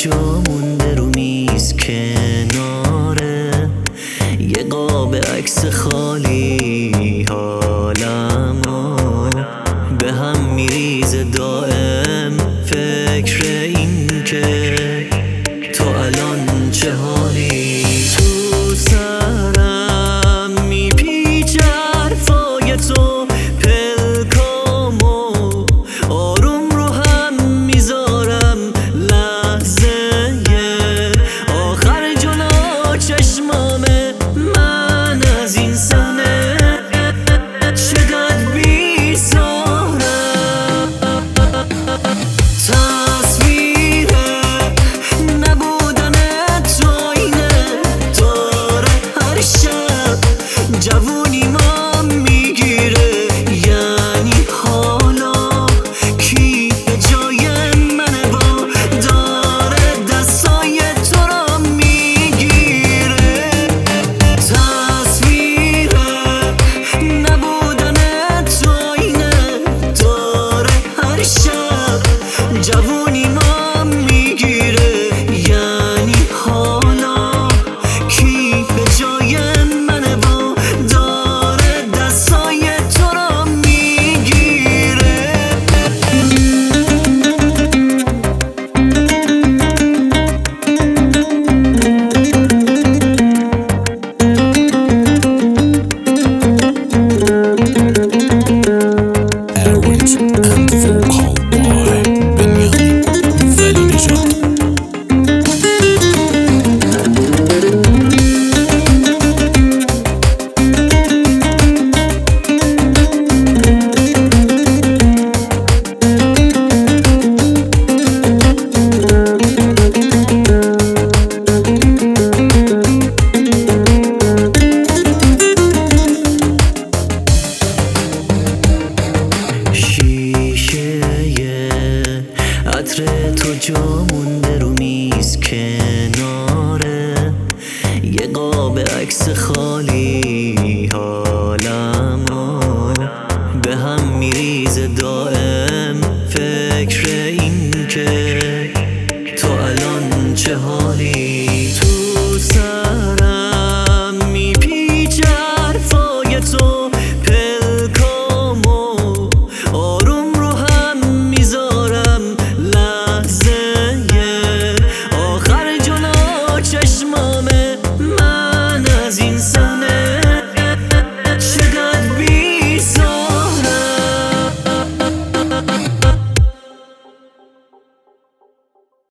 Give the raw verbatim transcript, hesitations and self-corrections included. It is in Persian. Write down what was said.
جا مونده رو میز کناره یه قاب عکس خالی، حالمو به هم میریزه دائم فکر این که تو الان چه حالی. تو سرم میپیچه حرفای تو، پلکامو آروم رو هم میذارم، لحظه آخر جلو چشمامه من از این صحنه چقدر بی‌سارم. تصویر نبودن تو اینه داره هر شب جوونی ما میگیره، یعنی حالا کی به جای منه با داره دستای تو را میگیره. تصویر نبودن تو اینه داره هر شب جوونی ما میگیره، یعنی حالا کی به جای منه با داره دستای تو را میگیره. Arranged and vocal by Benjamin Velinejad. عطر تو جا مونده رو میز کناره یه قاب عکس خالی، حالمو به هم میریزه دائم فکر این که تو الان چه حالی. تو سرم میپیچه حرفای تو، پلکامو آروم رو هم میذارم، لحظه آخر جلو چشمام